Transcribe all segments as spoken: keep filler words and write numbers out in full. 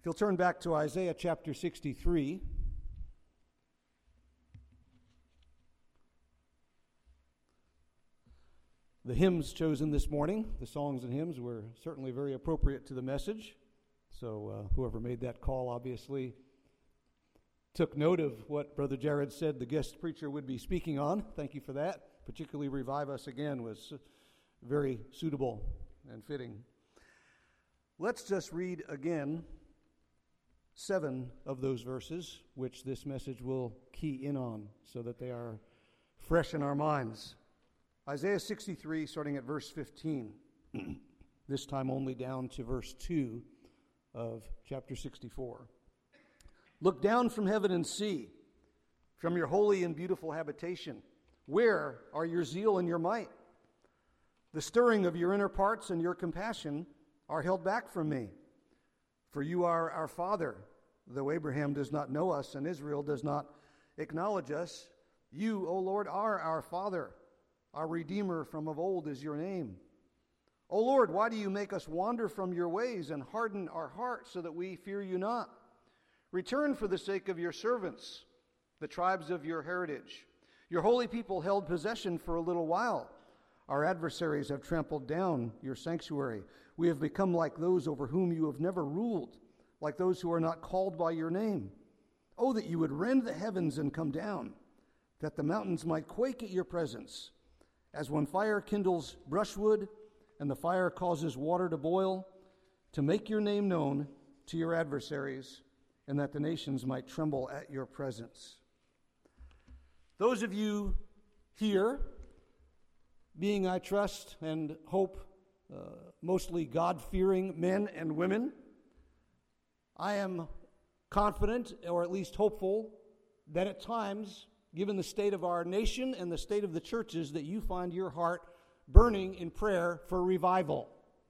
If you'll turn back to Isaiah chapter sixty-three. The hymns chosen this morning, the songs and hymns, were certainly very appropriate to the message. So uh, whoever made that call obviously took note of what Brother Jared said the guest preacher would be speaking on. Thank you for that. Particularly Revive Us Again was very suitable and fitting. Let's just read again seven of those verses, which this message will key in on so that they are fresh in our minds. Isaiah sixty-three, starting at verse fifteen, this time only down to verse two of chapter sixty-four. Look down from heaven and see, from your holy and beautiful habitation. Where are your zeal and your might? The stirring of your inner parts and your compassion are held back from me. For you are our Father, though Abraham does not know us and Israel does not acknowledge us. You, O Lord, are our Father. Our Redeemer from of old is your name. O Lord, why do you make us wander from your ways and harden our hearts so that we fear you not? Return for the sake of your servants, the tribes of your heritage. Your holy people held possession for a little while. Our adversaries have trampled down your sanctuary. We have become like those over whom you have never ruled, like those who are not called by your name. Oh, that you would rend the heavens and come down, that the mountains might quake at your presence. As when fire kindles brushwood and the fire causes water to boil, to make your name known to your adversaries, and that the nations might tremble at your presence. Those of you here, being, I trust and hope, uh, mostly God-fearing men and women, I am confident, or at least hopeful, that at times, given the state of our nation and the state of the churches, that you find your heart burning in prayer for revival,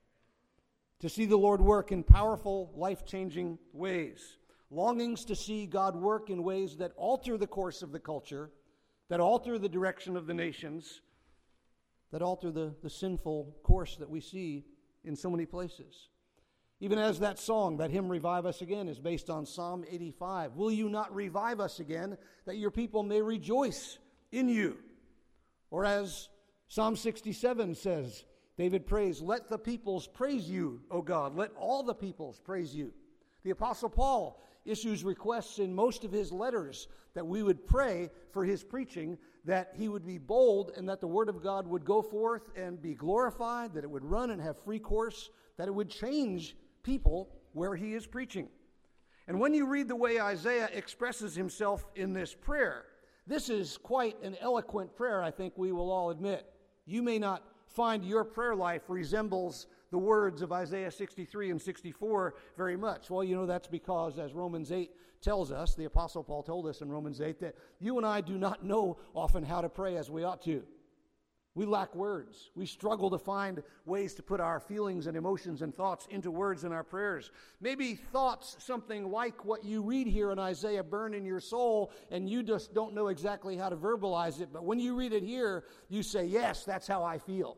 to see the Lord work in powerful, life-changing ways, longings to see God work in ways that alter the course of the culture, that alter the direction of the nations, that alter the, the sinful course that we see in so many places. Even as that song, that hymn, Revive Us Again, is based on Psalm eighty-five. Will you not revive us again, that your people may rejoice in you? Or as Psalm sixty-seven says, David prays, let the peoples praise you, O God. Let all the peoples praise you. The Apostle Paul issues requests in most of his letters that we would pray for his preaching, that he would be bold and that the word of God would go forth and be glorified, that it would run and have free course, that it would change people where he is preaching. And when you read the way Isaiah expresses himself in this prayer, this is quite an eloquent prayer, I think we will all admit. You may not find your prayer life resembles the words of Isaiah sixty-three and sixty-four very much. Well, you know, that's because, as Romans eight tells us, the Apostle Paul told us in Romans eight, that you and I do not know often how to pray as we ought to. We lack words. We struggle to find ways to put our feelings and emotions and thoughts into words in our prayers. Maybe thoughts, something like what you read here in Isaiah, burn in your soul, and you just don't know exactly how to verbalize it. But when you read it here, you say, yes, that's how I feel.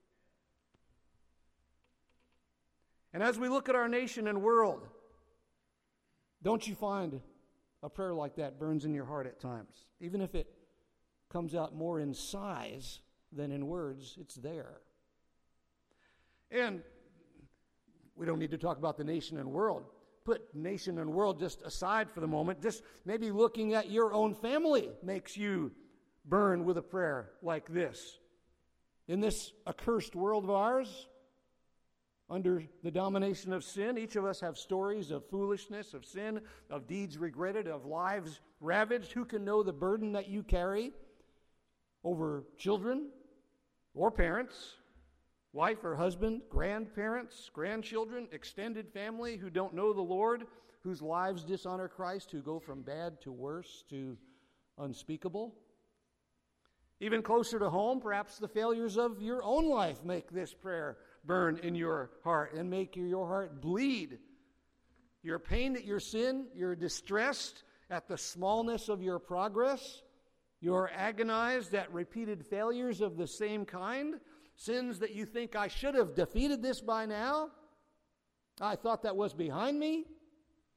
And as we look at our nation and world, don't you find a prayer like that burns in your heart at times? Even if it comes out more in size than in words, it's there. And we don't need to talk about the nation and world. Put nation and world just aside for the moment. Just maybe looking at your own family makes you burn with a prayer like this. In this accursed world of ours, under the domination of sin, each of us have stories of foolishness, of sin, of deeds regretted, of lives ravaged. Who can know the burden that you carry over children or parents, wife or husband, grandparents, grandchildren, extended family who don't know the Lord, whose lives dishonor Christ, who go from bad to worse to unspeakable? Even closer to home, perhaps the failures of your own life make this prayer burn in your heart and make your heart bleed. You're pained at your sin. You're distressed at the smallness of your progress. You're agonized at repeated failures of the same kind. Sins that you think, I should have defeated this by now. I thought that was behind me.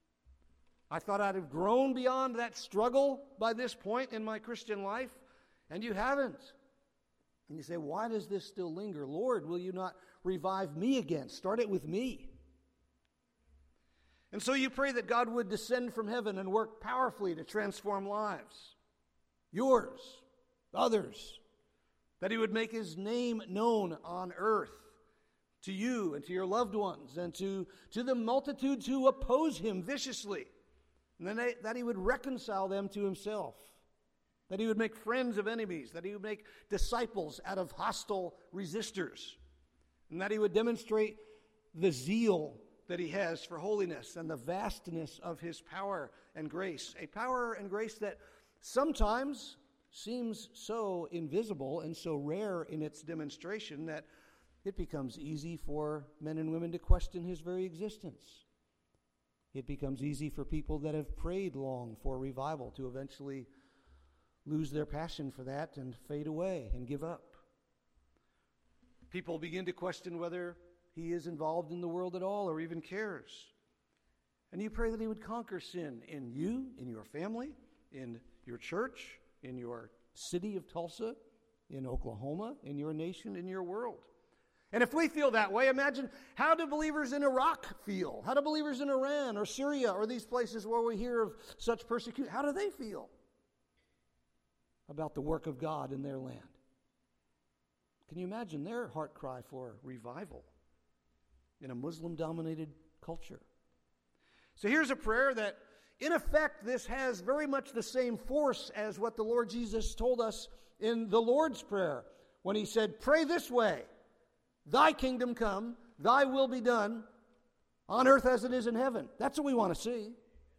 I thought I'd have grown beyond that struggle by this point in my Christian life, and you haven't. And you say, why does this still linger? Lord, will you not revive me again? Start it with me. And so you pray that God would descend from heaven and work powerfully to transform lives. Yours, others. That he would make his name known on earth to you and to your loved ones and to, to the multitudes who oppose him viciously. And then they, that he would reconcile them to himself. That he would make friends of enemies. That he would make disciples out of hostile resistors. And that he would demonstrate the zeal that he has for holiness and the vastness of his power and grace. A power and grace that sometimes seems so invisible and so rare in its demonstration that it becomes easy for men and women to question his very existence. It becomes easy for people that have prayed long for revival to eventually lose their passion for that and fade away and give up. People begin to question whether he is involved in the world at all or even cares. And you pray that he would conquer sin in you, in your family, in your church, in your city of Tulsa, in Oklahoma, in your nation, in your world. And if we feel that way, imagine how do believers in Iraq feel? How do believers in Iran or Syria or these places where we hear of such persecution, how do they feel about the work of God in their land? Can you imagine their heart cry for revival in a Muslim-dominated culture? So here's a prayer that, in effect, this has very much the same force as what the Lord Jesus told us in the Lord's Prayer when he said, pray this way, thy kingdom come, thy will be done on earth as it is in heaven. That's what we want to see.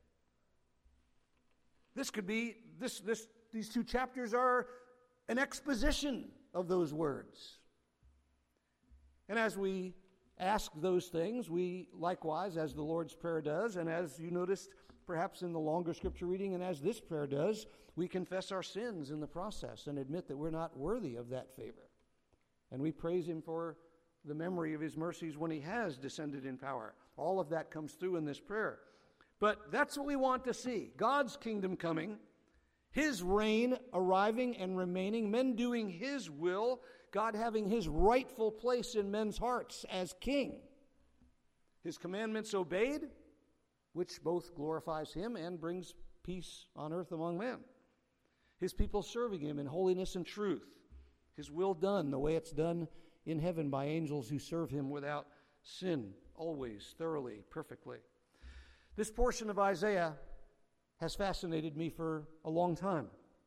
This could be, this, this, these two chapters are an exposition of those words. And as we ask those things, we likewise, as the Lord's Prayer does, and as you noticed perhaps in the longer scripture reading, and as this prayer does, we confess our sins in the process and admit that we're not worthy of that favor. And we praise him for the memory of his mercies when he has descended in power. All of that comes through in this prayer. But that's what we want to see. God's kingdom coming, his reign arriving and remaining, men doing his will, God having his rightful place in men's hearts as king. His commandments obeyed, which both glorifies him and brings peace on earth among men. His people serving him in holiness and truth. His will done the way it's done in heaven by angels who serve him without sin, always, thoroughly, perfectly. This portion of Isaiah has fascinated me for a long time.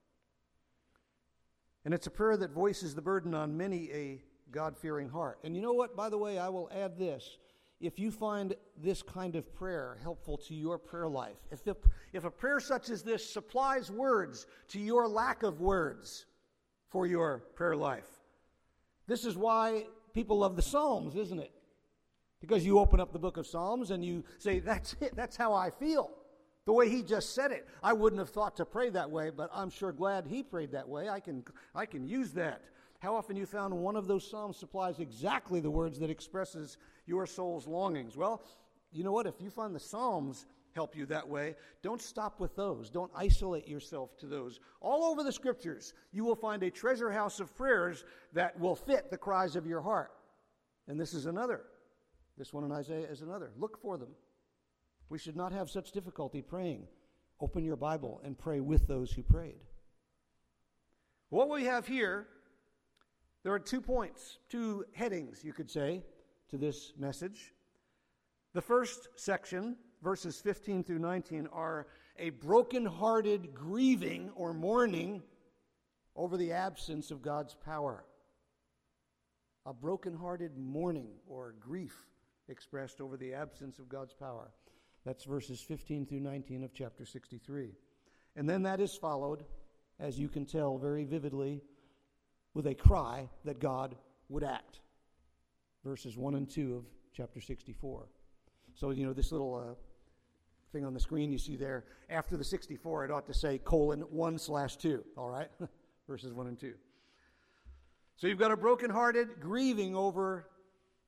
And it's a prayer that voices the burden on many a God-fearing heart. And you know what? By the way, I will add this. If you find this kind of prayer helpful to your prayer life, if, the, if a prayer such as this supplies words to your lack of words for your prayer life, this is why people love the Psalms, isn't it? Because you open up the book of Psalms and you say, that's it, that's how I feel. The way he just said it. I wouldn't have thought to pray that way, but I'm sure glad he prayed that way. I can, I can use that. How often you found one of those Psalms supplies exactly the words that expresses your soul's longings? Well, you know what? If you find the Psalms help you that way, don't stop with those. Don't isolate yourself to those. All over the Scriptures, you will find a treasure house of prayers that will fit the cries of your heart. And this is another. This one in Isaiah is another. Look for them. We should not have such difficulty praying. Open your Bible and pray with those who prayed. What we have here, there are two points, two headings, you could say, to this message. The first section, verses fifteen through nineteen, are a broken-hearted grieving or mourning over the absence of God's power. A broken-hearted mourning or grief expressed over the absence of God's power. That's verses fifteen through nineteen of chapter sixty-three. And then that is followed, as you can tell very vividly, with a cry that God would act. Verses one and two of chapter sixty-four. So, you know, this little uh, thing on the screen you see there, after the sixty-four, it ought to say colon one slash two, all right? Verses one and two. So you've got a brokenhearted grieving over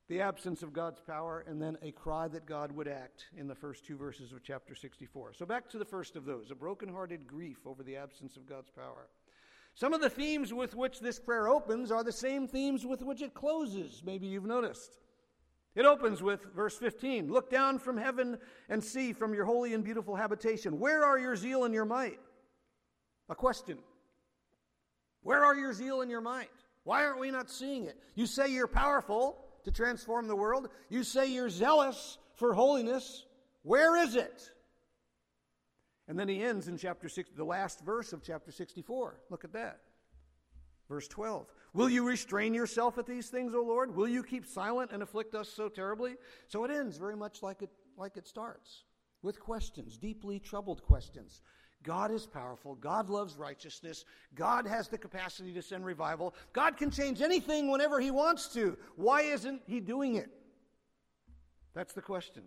the absence of God's power, and then a cry that God would act in the first two verses of chapter sixty-four. So back to the first of those, a brokenhearted grief over the absence of God's power. Some of the themes with which this prayer opens are the same themes with which it closes. Maybe you've noticed. It opens with verse fifteen. Look down from heaven and see from your holy and beautiful habitation. Where are your zeal and your might? A question. Where are your zeal and your might? Why aren't we not seeing it? You say you're powerful to transform the world. You say you're zealous for holiness. Where is it? And then he ends in chapter six, the last verse of chapter sixty-four. Look at that. Verse twelve. Will you restrain yourself at these things, O Lord? Will you keep silent and afflict us so terribly? So it ends very much like it, like it starts, with questions, deeply troubled questions. God is powerful. God loves righteousness. God has the capacity to send revival. God can change anything whenever he wants to. Why isn't he doing it? That's the question.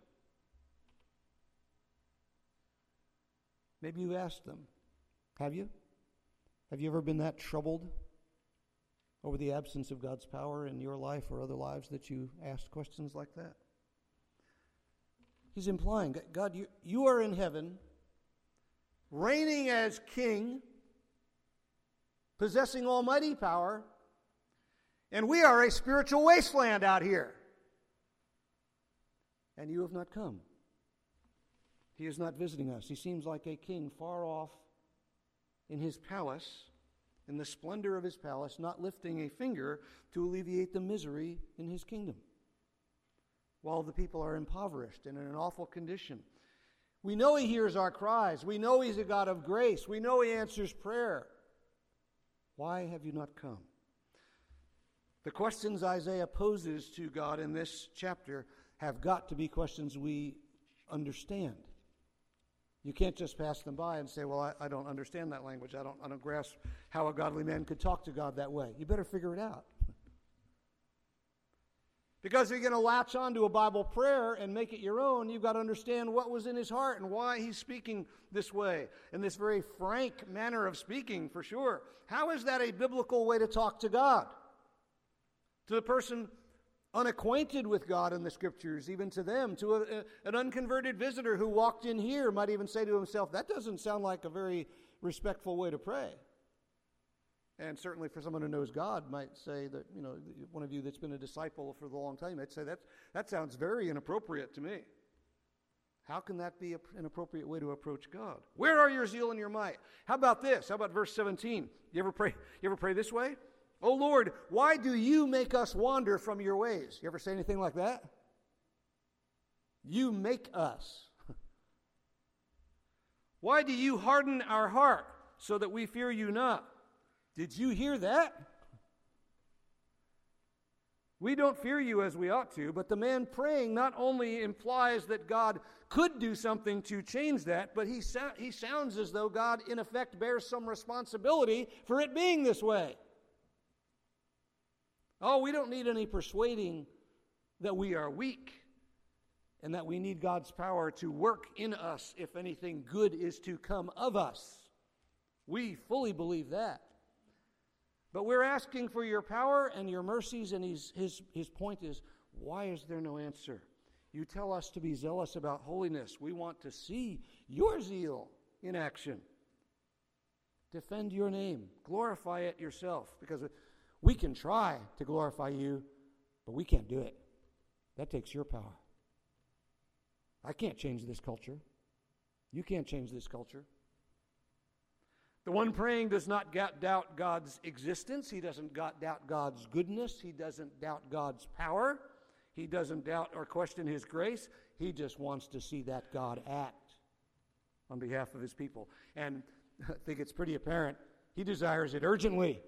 Maybe you asked them. Have you? Have you ever been that troubled over the absence of God's power in your life or other lives that you asked questions like that? He's implying, God, you, you are in heaven, reigning as king, possessing almighty power, and we are a spiritual wasteland out here. And you have not come. He is not visiting us. He seems like a king far off in his palace, in the splendor of his palace, not lifting a finger to alleviate the misery in his kingdom, while the people are impoverished and in an awful condition. We know he hears our cries. We know he's a God of grace. We know he answers prayer. Why have you not come? The questions Isaiah poses to God in this chapter have got to be questions we understand. You can't just pass them by and say, well, I, I don't understand that language. I don't, I don't grasp how a godly man could talk to God that way. You better figure it out. Because if you're going to latch on to a Bible prayer and make it your own, you've got to understand what was in his heart and why he's speaking this way, in this very frank manner of speaking, for sure. How is that a biblical way to talk to God? To the person unacquainted with God in the Scriptures, even to them, to a, a, an unconverted visitor who walked in here might even say to himself, that doesn't sound like a very respectful way to pray. And certainly for someone who knows God might say that, you know, one of you that's been a disciple for a long time might say, that, that sounds very inappropriate to me. How can that be an appropriate way to approach God? Where are your zeal and your might? How about this? How about verse seventeen? You ever pray, you ever pray this way? Oh Lord, why do you make us wander from your ways? You ever say anything like that? You make us. Why do you harden our heart so that we fear you not? Did you hear that? We don't fear you as we ought to, but the man praying not only implies that God could do something to change that, but he, so- he sounds as though God, in effect, bears some responsibility for it being this way. Oh, we don't need any persuading that we are weak and that we need God's power to work in us if anything good is to come of us. We fully believe that. But we're asking for your power and your mercies, and his, his, his point is, why is there no answer? You tell us to be zealous about holiness. We want to see your zeal in action. Defend your name. Glorify it yourself, because we can try to glorify you, but we can't do it. That takes your power. I can't change this culture. You can't change this culture. The one praying does not doubt God's existence. He doesn't doubt God's goodness. He doesn't doubt God's power. He doesn't doubt or question his grace. He just wants to see that God act on behalf of his people. And I think it's pretty apparent he desires it urgently.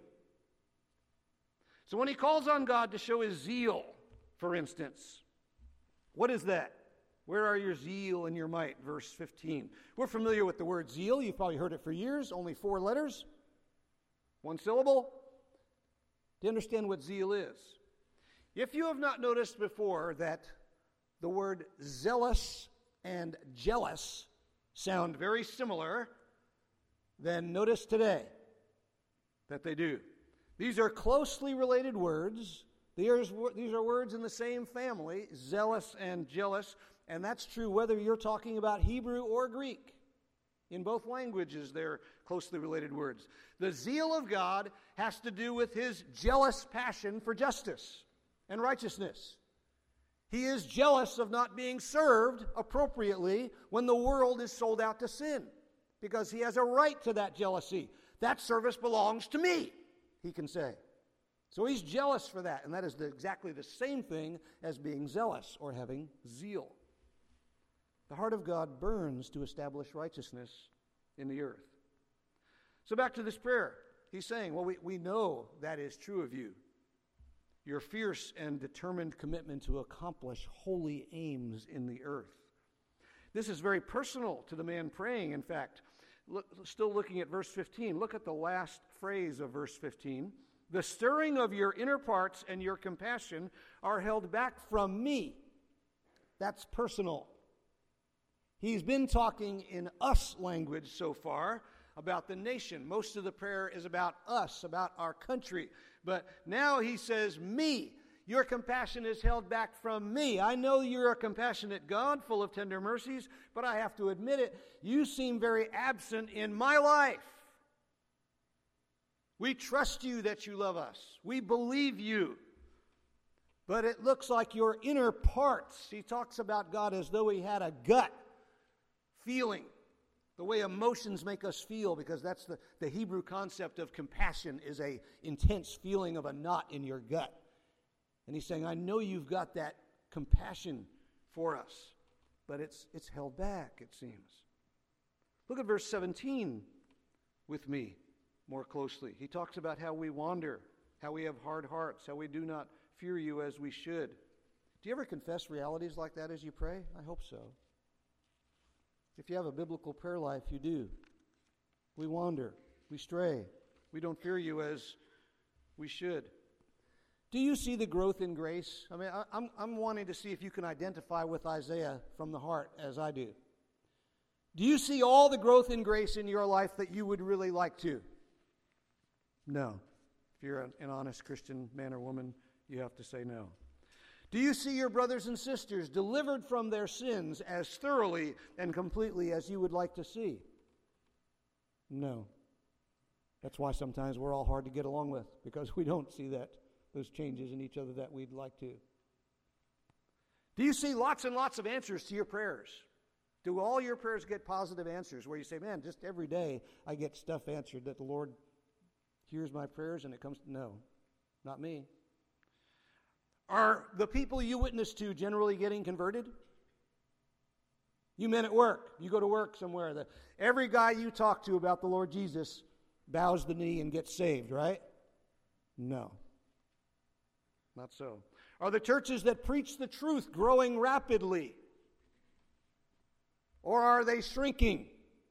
So when he calls on God to show his zeal, for instance, what is that? Where are your zeal and your might? Verse fifteen. We're familiar with the word zeal. You've probably heard it for years. Only four letters. One syllable. To understand what zeal is. If you have not noticed before that the word zealous and jealous sound very similar, then notice today that they do. These are closely related words. These are words in the same family, zealous and jealous, and that's true whether you're talking about Hebrew or Greek. In both languages, they're closely related words. The zeal of God has to do with his jealous passion for justice and righteousness. He is jealous of not being served appropriately when the world is sold out to sin, because he has a right to that jealousy. That service belongs to me, he can say. So he's jealous for that, and that is the, exactly the same thing as being zealous or having zeal. The heart of God burns to establish righteousness in the earth. So back to this prayer. He's saying, well, we, we know that is true of you. Your fierce and determined commitment to accomplish holy aims in the earth. This is very personal to the man praying, in fact. Look, still looking at verse fifteen, look at the last phrase of verse fifteen. The stirring of your inner parts and your compassion are held back from me. That's personal. He's been talking in us language so far about the nation. Most of the prayer is about us, about our country. But now he says, me. Your compassion is held back from me. I know you're a compassionate God, full of tender mercies, but I have to admit it, you seem very absent in my life. We trust you that you love us. We believe you. But it looks like your inner parts. He talks about God as though he had a gut feeling, the way emotions make us feel, because that's the, the Hebrew concept of compassion is a intense feeling of a knot in your gut. And he's saying, I know you've got that compassion for us, but it's it's held back, it seems. Look at verse seventeen with me more closely. He talks about how we wander, how we have hard hearts, how we do not fear you as we should. Do you ever confess realities like that as you pray? I hope so. If you have a biblical prayer life, you do. We wander, we stray, we don't fear you as we should. Do you see the growth in grace? I mean, I, I'm, I'm wanting to see if you can identify with Isaiah from the heart as I do. Do you see all the growth in grace in your life that you would really like to? No. If you're an, an honest Christian man or woman, you have to say no. Do you see your brothers and sisters delivered from their sins as thoroughly and completely as you would like to see? No. That's why sometimes we're all hard to get along with, because we don't see that, those changes in each other that we'd like to. Do you see lots and lots of answers to your prayers? Do all your prayers get positive answers where you say, man, just every day I get stuff answered that the Lord hears my prayers and it comes to, no, not me. Are the people you witness to generally getting converted? You men at work, you go to work somewhere, the, every guy you talk to about the Lord Jesus bows the knee and gets saved, right? No. Not so. Are the churches that preach the truth growing rapidly? Or are they shrinking?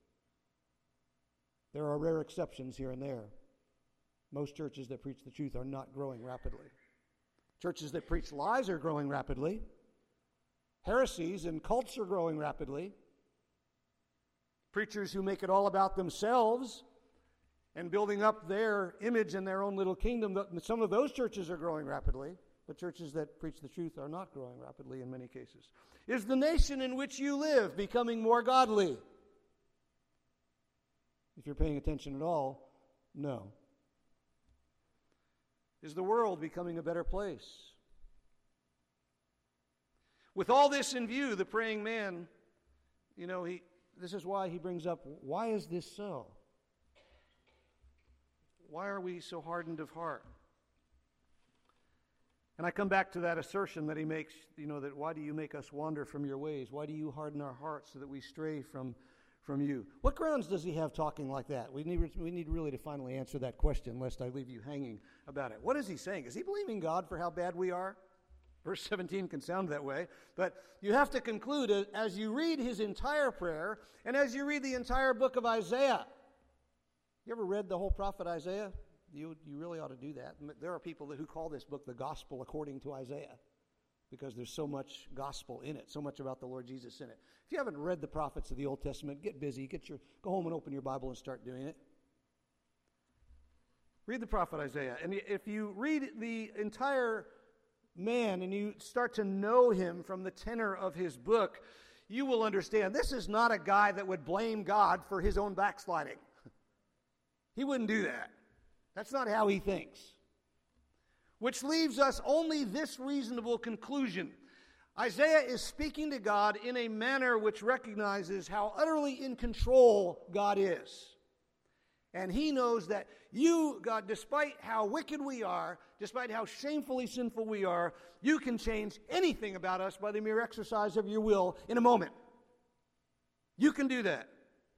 There are rare exceptions here and there. Most churches that preach the truth are not growing rapidly. Churches that preach lies are growing rapidly. Heresies and cults are growing rapidly. Preachers who make it all about themselves and building up their image in their own little kingdom, some of those churches are growing rapidly, but churches that preach the truth are not growing rapidly in many cases. Is the nation in which you live becoming more godly? If you're paying attention at all, no. Is the world becoming a better place? With all this in view, the praying man, you know, he this is why he brings up, why is this so? Why are we so hardened of heart? And I come back to that assertion that he makes, you know, that why do you make us wander from your ways? Why do you harden our hearts so that we stray from, from you? What grounds does he have talking like that? We need, we need really to finally answer that question, lest I leave you hanging about it. What is he saying? Is he blaming God for how bad we are? Verse seventeen can sound that way, but you have to conclude as you read his entire prayer and as you read the entire book of Isaiah. You ever read the whole prophet Isaiah? You, you really ought to do that. There are people that, who call this book the gospel according to Isaiah because there's so much gospel in it, so much about the Lord Jesus in it. If you haven't read the prophets of the Old Testament, get busy. Get your go home and open your Bible and start doing it. Read the prophet Isaiah. And if you read the entire man and you start to know him from the tenor of his book, you will understand this is not a guy that would blame God for his own backsliding. He wouldn't do that. That's not how he thinks. Which leaves us only this reasonable conclusion. Isaiah is speaking to God in a manner which recognizes how utterly in control God is. And he knows that you, God, despite how wicked we are, despite how shamefully sinful we are, you can change anything about us by the mere exercise of your will in a moment. You can do that.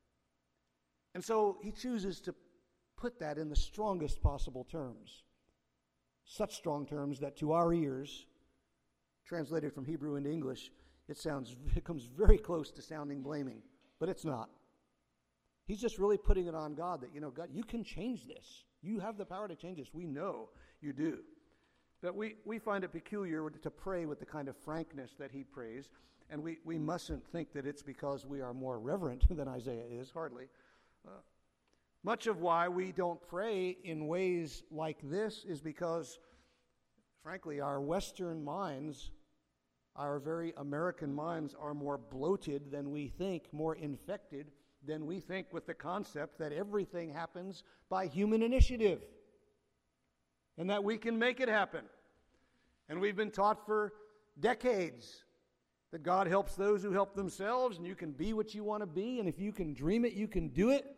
And so he chooses to put that in the strongest possible terms. Such strong terms that to our ears, translated from Hebrew into English, it sounds, it comes very close to sounding blaming, but it's not. He's just really putting it on God that, you know, God, you can change this. You have the power to change this. We know you do. But we, we find it peculiar to pray with the kind of frankness that he prays, and we, we mustn't think that it's because we are more reverent than Isaiah is, hardly. Uh, much of why we don't pray in ways like this is because, frankly, our Western minds, our very American minds, are more bloated than we think, more infected than we think with the concept that everything happens by human initiative and that we can make it happen. And we've been taught for decades that God helps those who help themselves, and you can be what you want to be, and if you can dream it, you can do it.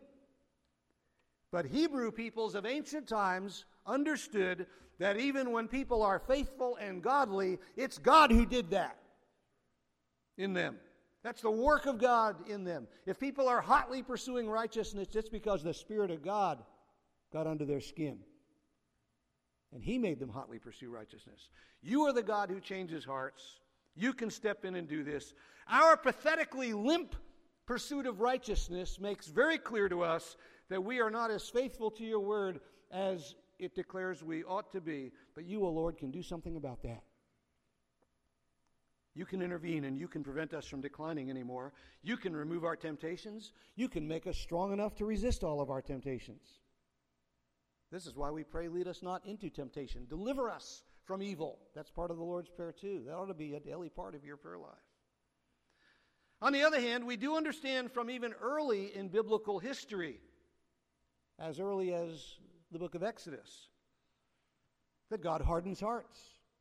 But Hebrew peoples of ancient times understood that even when people are faithful and godly, it's God who did that in them. That's the work of God in them. If people are hotly pursuing righteousness, it's because the Spirit of God got under their skin. And he made them hotly pursue righteousness. You are the God who changes hearts. You can step in and do this. Our pathetically limp pursuit of righteousness makes very clear to us that we are not as faithful to your word as it declares we ought to be. But you, O Lord, can do something about that. You can intervene and you can prevent us from declining anymore. You can remove our temptations. You can make us strong enough to resist all of our temptations. This is why we pray, lead us not into temptation. Deliver us from evil. That's part of the Lord's Prayer too. That ought to be a daily part of your prayer life. On the other hand, we do understand from even early in biblical history, as early as the book of Exodus, that God hardens hearts.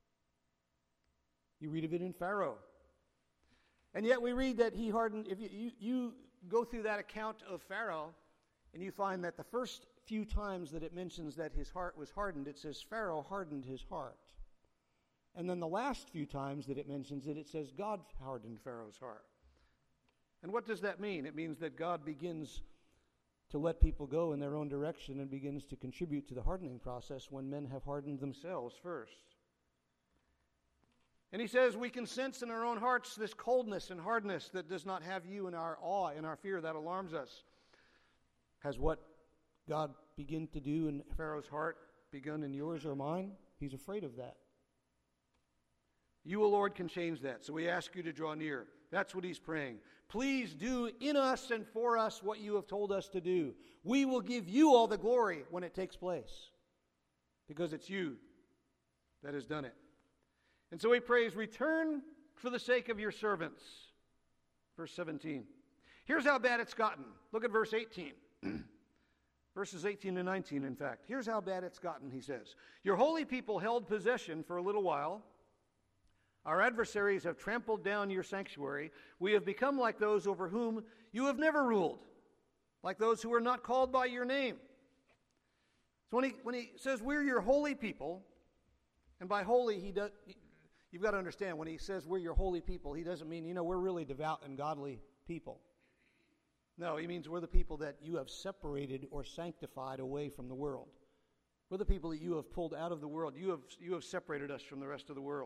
You read of it in Pharaoh. And yet we read that he hardened, if you, you, you go through that account of Pharaoh, and you find that the first few times that it mentions that his heart was hardened, it says Pharaoh hardened his heart. And then the last few times that it mentions it, it says God hardened Pharaoh's heart. And what does that mean? It means that God begins to let people go in their own direction and begins to contribute to the hardening process when men have hardened themselves first. And he says we can sense in our own hearts this coldness and hardness that does not have you in our awe, in our fear. That alarms us. Has what God began to do in Pharaoh's heart begun in yours or mine? He's afraid of that. You, O Lord, can change that. So we ask you to draw near. That's what he's praying. Please do in us and for us what you have told us to do. We will give you all the glory when it takes place, because it's you that has done it. And so he prays, return for the sake of your servants. Verse seventeen. Here's how bad it's gotten. Look at verse eighteen. Verses eighteen and nineteen, in fact. Here's how bad it's gotten, he says. Your holy people held possession for a little while. Our adversaries have trampled down your sanctuary. We have become like those over whom you have never ruled, like those who are not called by your name. So when he, when he says we're your holy people, and by holy, he does, you've got to understand, when he says we're your holy people, he doesn't mean, you know, we're really devout and godly people. No, he means we're the people that you have separated or sanctified away from the world. We're the people that you have pulled out of the world. You have, you have separated us from the rest of the world.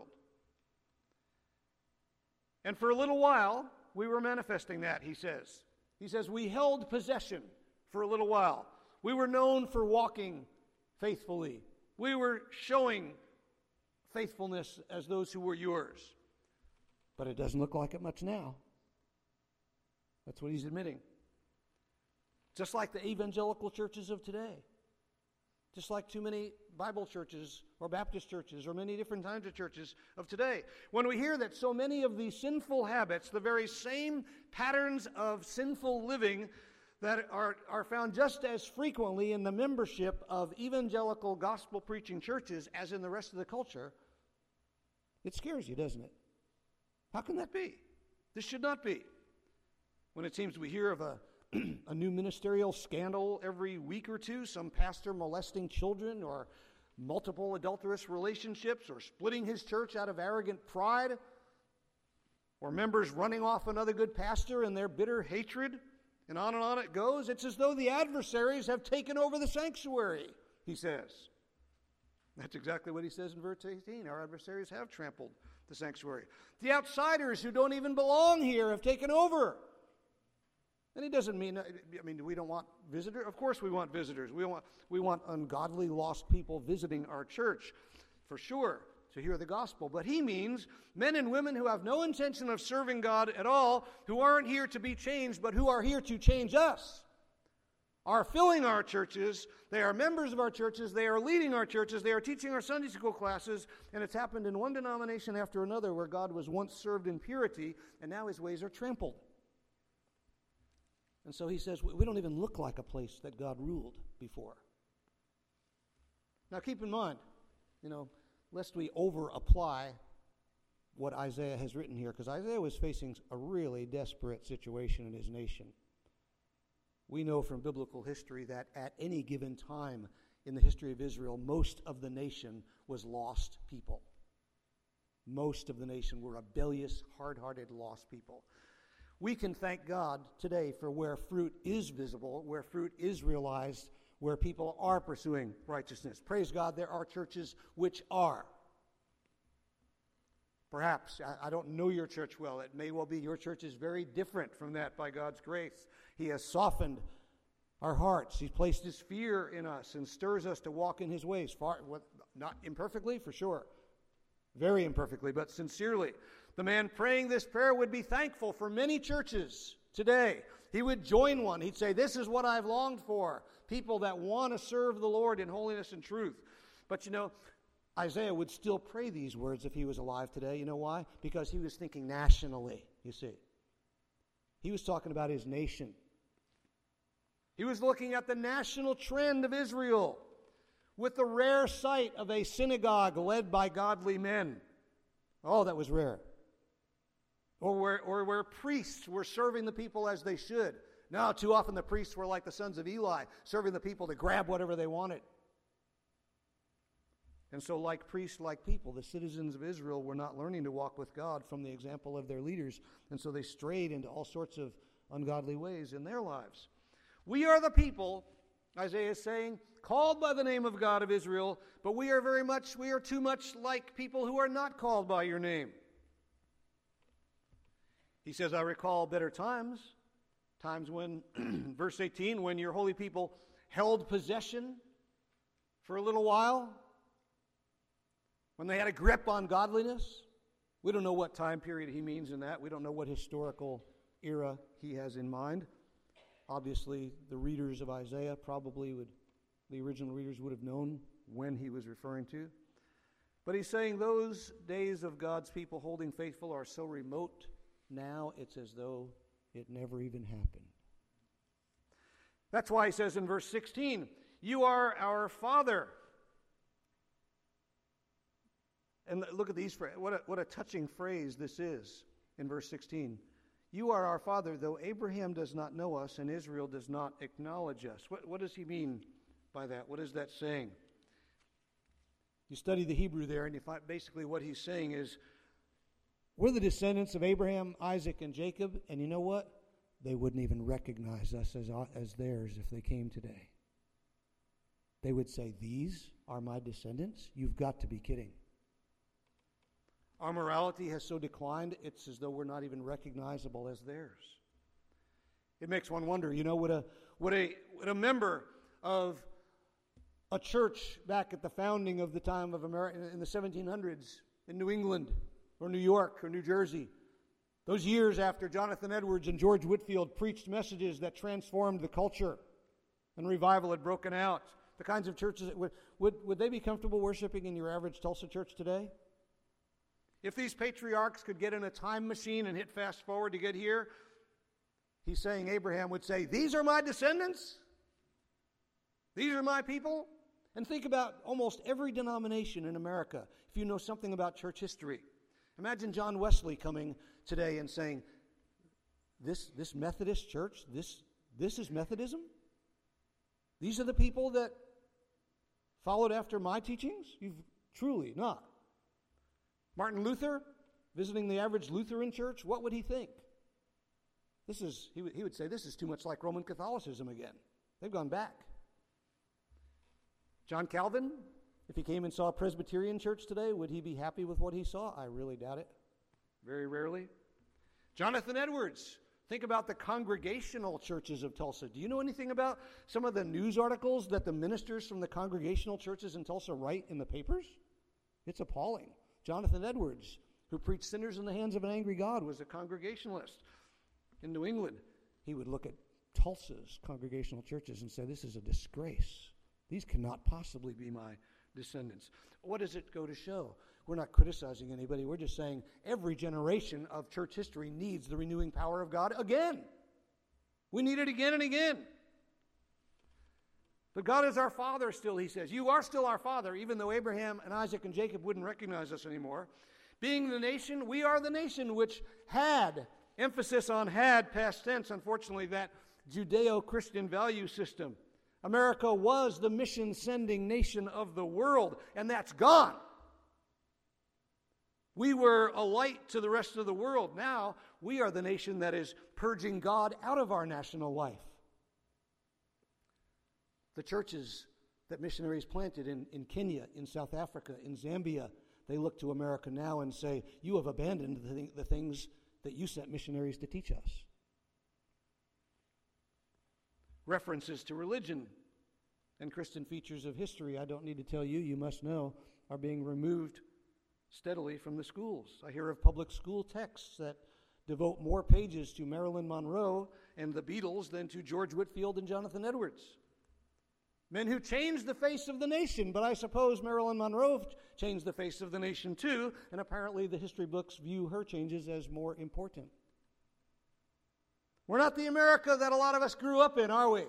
And for a little while, we were manifesting that, he says. He says, we held possession for a little while. We were known for walking faithfully. We were showing faithfulness as those who were yours. But it doesn't look like it much now. That's what he's admitting. Just like the evangelical churches of today. Just like too many Bible churches or Baptist churches or many different kinds of churches of today. When we hear that so many of these sinful habits, the very same patterns of sinful living that are, are found just as frequently in the membership of evangelical gospel-preaching churches as in the rest of the culture, it scares you, doesn't it? How can that be? This should not be. When it seems we hear of a a new ministerial scandal every week or two, some pastor molesting children or multiple adulterous relationships or splitting his church out of arrogant pride, or members running off another good pastor in their bitter hatred, and on and on it goes. It's as though the adversaries have taken over the sanctuary, he says. That's exactly what he says in verse eighteen. Our adversaries have trampled the sanctuary. The outsiders who don't even belong here have taken over. And he doesn't mean, I mean, we don't want visitors. Of course we want visitors. We want, we want ungodly, lost people visiting our church, for sure, to hear the gospel. But he means men and women who have no intention of serving God at all, who aren't here to be changed, but who are here to change us, are filling our churches. They are members of our churches. They are leading our churches. They are teaching our Sunday school classes. And it's happened in one denomination after another where God was once served in purity, and now his ways are trampled. And so he says, we don't even look like a place that God ruled before. Now keep in mind, you know, lest we over-apply what Isaiah has written here, because Isaiah was facing a really desperate situation in his nation. We know from biblical history that at any given time in the history of Israel, most of the nation was lost people. Most of the nation were rebellious, hard-hearted, lost people. We can thank God today for where fruit is visible, where fruit is realized, where people are pursuing righteousness. Praise God, there are churches which are. Perhaps, I, I don't know your church well. It may well be your church is very different from that by God's grace. He has softened our hearts. He's placed his fear in us and stirs us to walk in his ways. Far, what, not imperfectly, for sure. Very imperfectly, but sincerely. The man praying this prayer would be thankful for many churches today. He would join one. He'd say, this is what I've longed for. People that want to serve the Lord in holiness and truth. But you know, Isaiah would still pray these words if he was alive today. You know why? Because he was thinking nationally, you see. He was talking about his nation. He was looking at the national trend of Israel with the rare sight of a synagogue led by godly men. Oh, that was rare. Or where, or where priests were serving the people as they should. Now, too often the priests were like the sons of Eli, serving the people to grab whatever they wanted. And so, like priests, like people, the citizens of Israel were not learning to walk with God from the example of their leaders. And so they strayed into all sorts of ungodly ways in their lives. We are the people, Isaiah is saying, called by the name of God of Israel, but we are very much, we are too much like people who are not called by your name. He says, I recall better times, times when, verse eighteen, when your holy people held possession for a little while, when they had a grip on godliness. We don't know what time period he means in that. We don't know what historical era he has in mind. Obviously, the readers of Isaiah probably would, the original readers would have known when he was referring to. But he's saying those days of God's people holding faithful are so remote. Now it's as though it never even happened. That's why he says in verse sixteen, you are our Father. And look at these, what a, what a touching phrase this is in verse sixteen. You are our Father, though Abraham does not know us and Israel does not acknowledge us. What, what does he mean by that? What is that saying? You study the Hebrew there, and you find basically what he's saying is, we're the descendants of Abraham, Isaac, and Jacob, and you know what? They wouldn't even recognize us as, as theirs if they came today. They would say, these are my descendants? You've got to be kidding. Our morality has so declined, it's as though we're not even recognizable as theirs. It makes one wonder, you know, would a, would a, would a member of a church back at the founding of the time of America in the seventeen hundreds in New England, or New York, or New Jersey, those years after Jonathan Edwards and George Whitefield preached messages that transformed the culture and revival had broken out, the kinds of churches, that would, would, would they be comfortable worshiping in your average Tulsa church today? If these patriarchs could get in a time machine and hit fast forward to get here, he's saying Abraham would say, these are my descendants? These are my people? And think about almost every denomination in America, if you know something about church history. Imagine John Wesley coming today and saying, this, this Methodist church, this, this is Methodism? These are the people that followed after my teachings? You've truly not. Martin Luther, visiting the average Lutheran church, what would he think? This is, he would, he would say, this is too much like Roman Catholicism again. They've gone back. John Calvin, if he came and saw a Presbyterian church today, would he be happy with what he saw? I really doubt it. Very rarely. Jonathan Edwards, think about the congregational churches of Tulsa. Do you know anything about some of the news articles that the ministers from the congregational churches in Tulsa write in the papers? It's appalling. Jonathan Edwards, who preached sinners in the hands of an angry God, was a congregationalist in New England. He would look at Tulsa's congregational churches and say, this is a disgrace. These cannot possibly be my descendants. What does it go to show? We're not criticizing anybody. We're just saying every generation of church history needs the renewing power of God again. We need it again and again. But God is our Father still, he says. You are still our Father, even though Abraham and Isaac and Jacob wouldn't recognize us anymore. Being the nation, we are the nation which had, emphasis on had, past tense, unfortunately, that Judeo-Christian value system. America was the mission-sending nation of the world, and that's gone. We were a light to the rest of the world. Now, we are the nation that is purging God out of our national life. The churches that missionaries planted in, in Kenya, in South Africa, in Zambia, they look to America now and say, you have abandoned the, th- the things that you sent missionaries to teach us. References to religion and Christian features of history, I don't need to tell you, you must know, are being removed steadily from the schools. I hear of public school texts that devote more pages to Marilyn Monroe and the Beatles than to George Whitefield and Jonathan Edwards. Men who changed the face of the nation, but I suppose Marilyn Monroe changed the face of the nation too, and apparently the history books view her changes as more important. We're not the America that a lot of us grew up in, are we?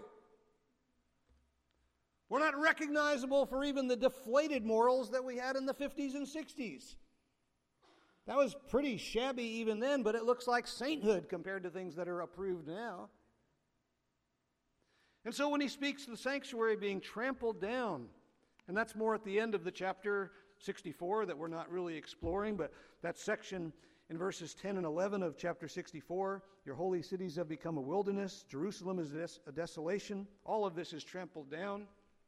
We're not recognizable for even the deflated morals that we had in the fifties and sixties. That was pretty shabby even then, but it looks like sainthood compared to things that are approved now. And so when he speaks of the sanctuary being trampled down, and that's more at the end of the chapter sixty-four that we're not really exploring, but that section in verses ten and eleven of chapter sixty-four, your holy cities have become a wilderness, Jerusalem is des- a desolation, all of this is trampled down.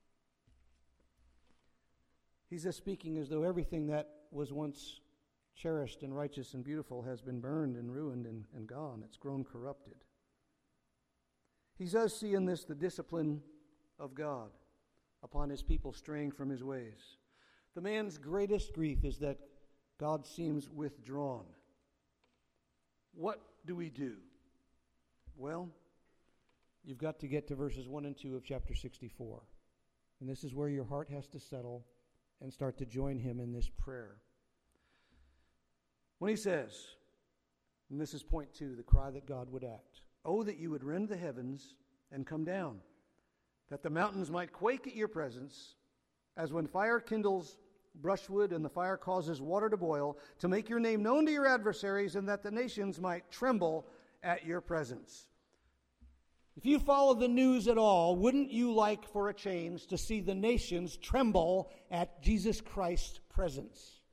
He's just speaking as though everything that was once cherished and righteous and beautiful has been burned and ruined and, and gone. It's grown corrupted. He does see in this the discipline of God upon his people straying from his ways. The man's greatest grief is that God seems withdrawn. What do we do? Well, you've got to get to verses one and two of chapter sixty-four. And this is where your heart has to settle and start to join him in this prayer. When he says, and this is point two, the cry that God would act. Oh, that you would rend the heavens and come down, that the mountains might quake at your presence, as when fire kindles brushwood and the fire causes water to boil, to make your name known to your adversaries, and that the nations might tremble at your presence. If you follow the news at all, wouldn't you like for a change to see the nations tremble at Jesus Christ's presence?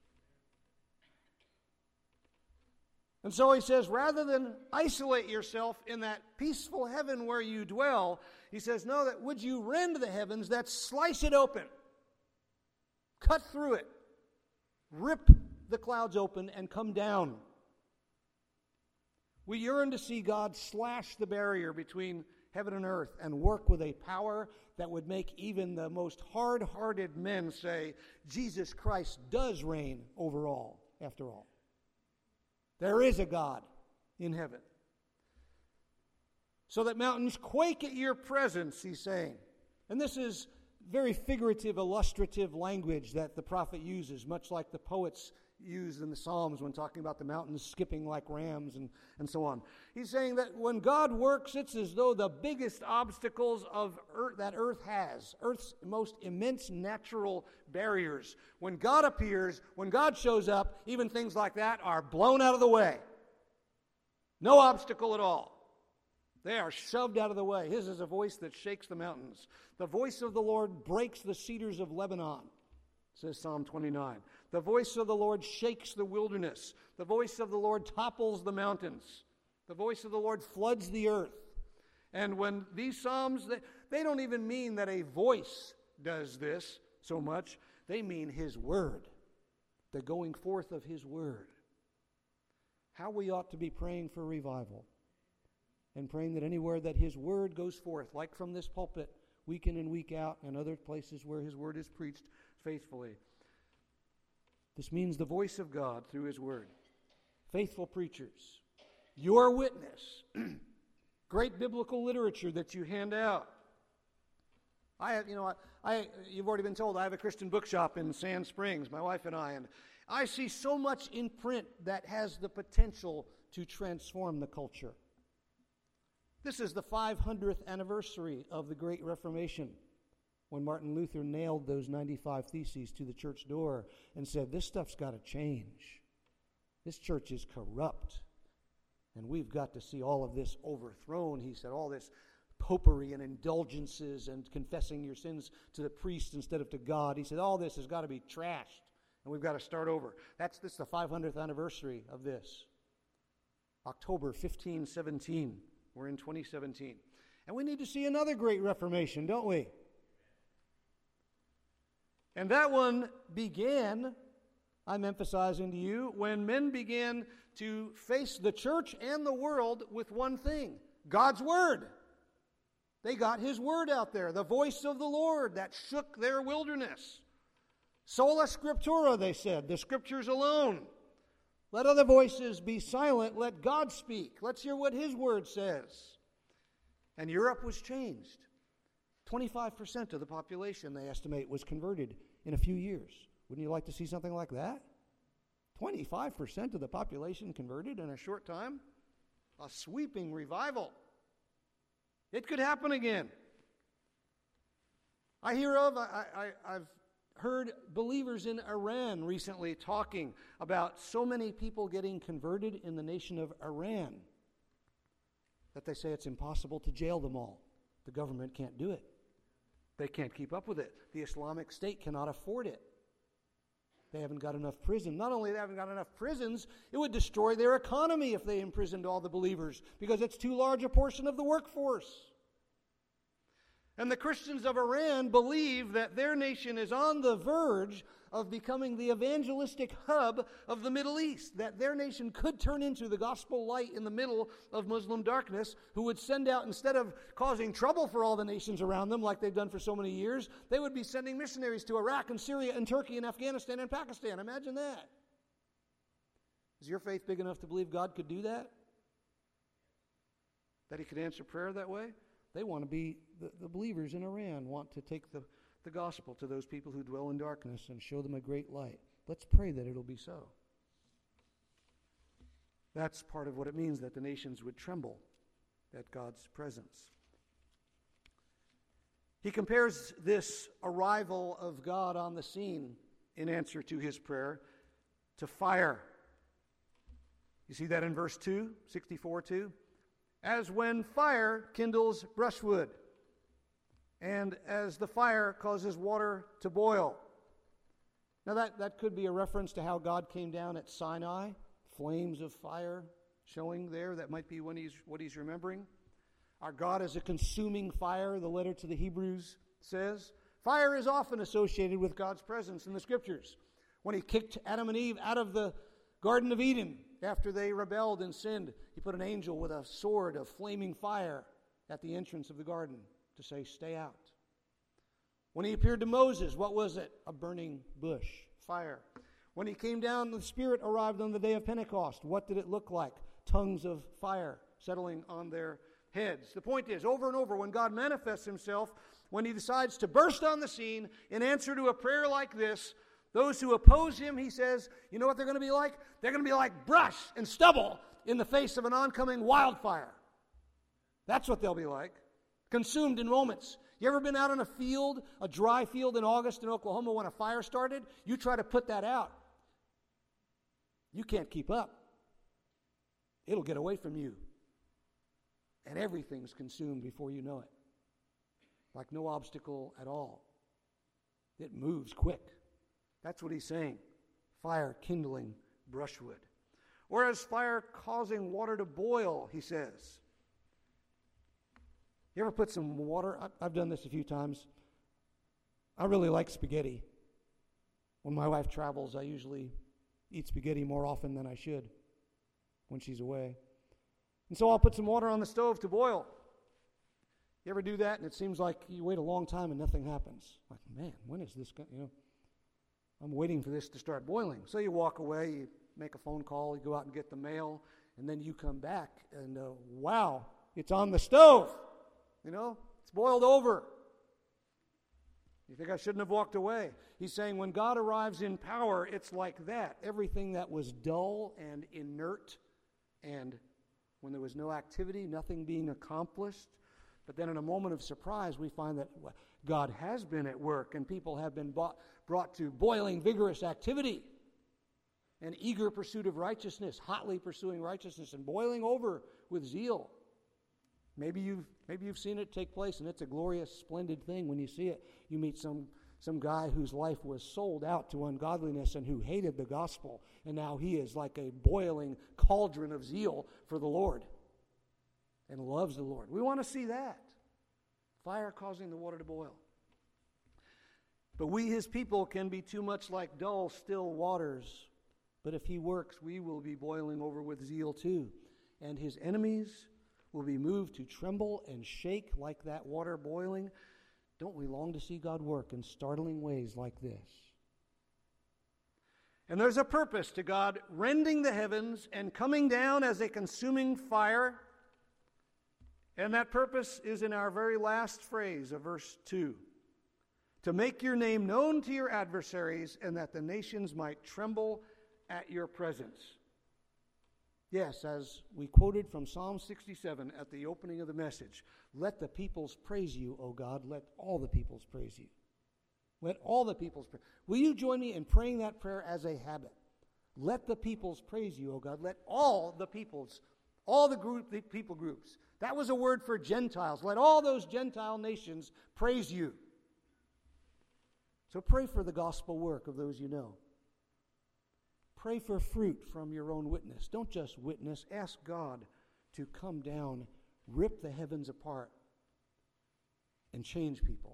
And so he says, rather than isolate yourself in that peaceful heaven where you dwell, he says, no, that would you rend the heavens, that slice it open, cut through it, rip the clouds open and come down. We yearn to see God slash the barrier between heaven and earth and work with a power that would make even the most hard-hearted men say, Jesus Christ does reign over all, after all. There is a God in heaven. So that mountains quake at your presence, he's saying. And this is very figurative, illustrative language that the prophet uses, much like the poets use in the Psalms when talking about the mountains skipping like rams and, and so on. He's saying that when God works, it's as though the biggest obstacles of earth, that earth has, earth's most immense natural barriers, when God appears, when God shows up, even things like that are blown out of the way. No obstacle at all. They are shoved out of the way. His is a voice that shakes the mountains. The voice of the Lord breaks the cedars of Lebanon, says Psalm twenty-nine. The voice of the Lord shakes the wilderness. The voice of the Lord topples the mountains. The voice of the Lord floods the earth. And when these psalms, they, they don't even mean that a voice does this so much. They mean His word, the going forth of His word. How we ought to be praying for revival, and praying that anywhere that His word goes forth, like from this pulpit, week in and week out, and other places where His word is preached faithfully. This means the voice of God through His word. Faithful preachers, your witness, great biblical literature that you hand out. I have, you know, I, I, you've already been told I have a Christian bookshop in Sand Springs, my wife and I, and I see so much in print that has the potential to transform the culture. This is the five hundredth anniversary of the Great Reformation, when Martin Luther nailed those ninety-five theses to the church door and said, this stuff's got to change. This church is corrupt, and we've got to see all of this overthrown. He said, all this popery and indulgences and confessing your sins to the priest instead of to God. He said, all this has got to be trashed, and we've got to start over. That's this is the five hundredth anniversary of this. October fifteen seventeen. We're in twenty seventeen. And we need to see another great Reformation, don't we? And that one began, I'm emphasizing to you, when men began to face the church and the world with one thing, God's Word. They got His Word out there, the voice of the Lord that shook their wilderness. Sola Scriptura, they said, the Scriptures alone. Let other voices be silent, let God speak. Let's hear what His Word says. And Europe was changed. twenty-five percent of the population, they estimate, was converted in a few years. Wouldn't you like to see something like that? twenty-five percent of the population converted in a short time? A sweeping revival. It could happen again. I hear of, I, I, I've heard believers in Iran recently talking about so many people getting converted in the nation of Iran that they say it's impossible to jail them all. The government can't do it. They can't keep up with it. The Islamic State cannot afford it. They haven't got enough prison. Not only they haven't got enough prisons, it would destroy their economy if they imprisoned all the believers, because it's too large a portion of the workforce. And the Christians of Iran believe that their nation is on the verge of becoming the evangelistic hub of the Middle East, that their nation could turn into the gospel light in the middle of Muslim darkness, who would send out, instead of causing trouble for all the nations around them like they've done for so many years, they would be sending missionaries to Iraq and Syria and Turkey and Afghanistan and Pakistan. Imagine that. Is your faith big enough to believe God could do that? That He could answer prayer that way? They want to be, the, the believers in Iran want to take the, the gospel to those people who dwell in darkness and show them a great light. Let's pray that it'll be so. That's part of what it means that the nations would tremble at God's presence. He compares this arrival of God on the scene in answer to his prayer to fire. You see that in verse two, sixty-four two? As when fire kindles brushwood, and as the fire causes water to boil. Now that, that could be a reference to how God came down at Sinai, flames of fire showing there. That might be when he's, what he's remembering. Our God is a consuming fire, the letter to the Hebrews says. Fire is often associated with God's presence in the Scriptures. When He kicked Adam and Eve out of the Garden of Eden after they rebelled and sinned, He put an angel with a sword of flaming fire at the entrance of the garden to say, stay out. When He appeared to Moses, what was it? A burning bush, fire. When He came down, the Spirit arrived on the day of Pentecost. What did it look like? Tongues of fire settling on their heads. The point is, over and over, when God manifests himself, when he decides to burst on the scene in answer to a prayer like this, those who oppose him, he says, you know what they're going to be like? They're going to be like brush and stubble in the face of an oncoming wildfire. That's what they'll be like, consumed in moments. You ever been out in a field, a dry field in August in Oklahoma when a fire started? You try to put that out. You can't keep up. It'll get away from you. And everything's consumed before you know it. Like no obstacle at all. It moves quick. That's what he's saying. Fire kindling brushwood. Or as fire causing water to boil, he says. You ever put some water? I've done this a few times. I really like spaghetti. When my wife travels, I usually eat spaghetti more often than I should when she's away. And so I'll put some water on the stove to boil. You ever do that? And it seems like you wait a long time and nothing happens. Like, man, when is this going to, you know, I'm waiting for this to start boiling. So you walk away, you make a phone call, you go out and get the mail, and then you come back and, uh, wow, it's on the stove. You know, it's boiled over. You think I shouldn't have walked away? He's saying when God arrives in power, it's like that. Everything that was dull and inert, and when there was no activity, nothing being accomplished. But then in a moment of surprise, we find that God has been at work, and people have been bought, brought to boiling, vigorous activity and eager pursuit of righteousness, hotly pursuing righteousness and boiling over with zeal. Maybe you've maybe you've seen it take place, and it's a glorious, splendid thing when you see it. You meet some some guy whose life was sold out to ungodliness and who hated the gospel, and now he is like a boiling cauldron of zeal for the Lord and loves the Lord. We want to see that. Fire causing the water to boil. But we, his people, can be too much like dull, still waters. But if he works, we will be boiling over with zeal too. And his enemies will be moved to tremble and shake like that water boiling. Don't we long to see God work in startling ways like this? And there's a purpose to God rending the heavens and coming down as a consuming fire. And that purpose is in our very last phrase of verse two. To make your name known to your adversaries, and that the nations might tremble at your presence. Yes, as we quoted from Psalm sixty-seven at the opening of the message, let the peoples praise you, O God. Let all the peoples praise you. Let all the peoples praise. Will you join me in praying that prayer as a habit? Let the peoples praise you, O God. Let all the peoples, all the group, the people groups. That was a word for Gentiles. Let all those Gentile nations praise you. So pray for the gospel work of those you know. Pray for fruit from your own witness. Don't just witness. Ask God to come down, rip the heavens apart, and change people.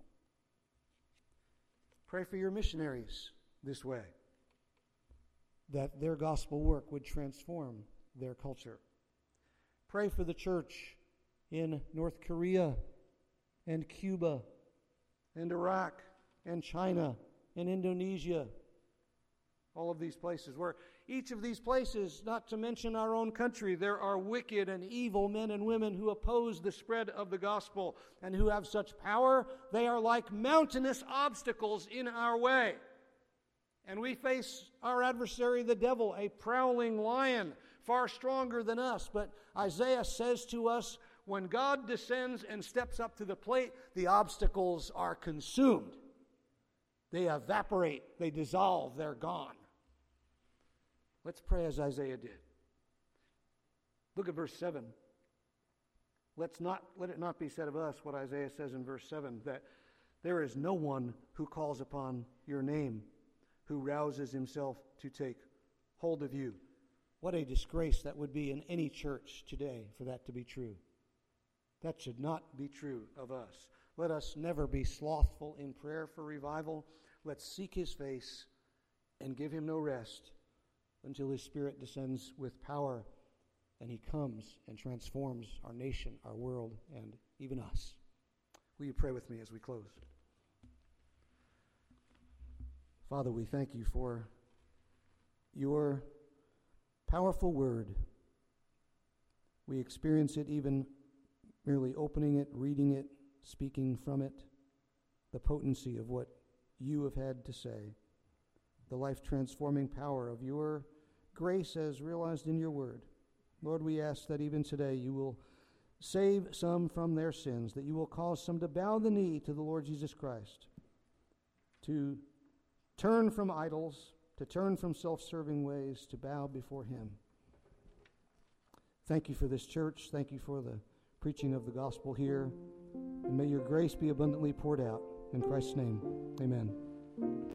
Pray for your missionaries this way, that their gospel work would transform their culture. Pray for the church in North Korea and Cuba and Iraq and China and Indonesia. All of these places where each of these places, not to mention our own country, there are wicked and evil men and women who oppose the spread of the gospel and who have such power, they are like mountainous obstacles in our way. And we face our adversary, the devil, a prowling lion, far stronger than us. But Isaiah says to us, when God descends and steps up to the plate, the obstacles are consumed. They evaporate, they dissolve, they're gone. Let's pray as Isaiah did. Look at verse seven. Let's not let it not be said of us what Isaiah says in verse seven, that there is no one who calls upon your name, who rouses himself to take hold of you. What a disgrace that would be in any church today for that to be true. That should not be true of us. Let us never be slothful in prayer for revival. Let's seek his face and give him no rest until his Spirit descends with power and he comes and transforms our nation, our world, and even us. Will you pray with me as we close? Father, we thank you for your powerful word. We experience it even merely opening it, reading it, speaking from it, the potency of what you have had to say, the life-transforming power of your grace as realized in your word. Lord, we ask that even today you will save some from their sins, that you will cause some to bow the knee to the Lord Jesus Christ, to turn from idols, to turn from self-serving ways, to bow before him. Thank you for this church. Thank you for the preaching of the gospel here. And may your grace be abundantly poured out. In Christ's name, amen.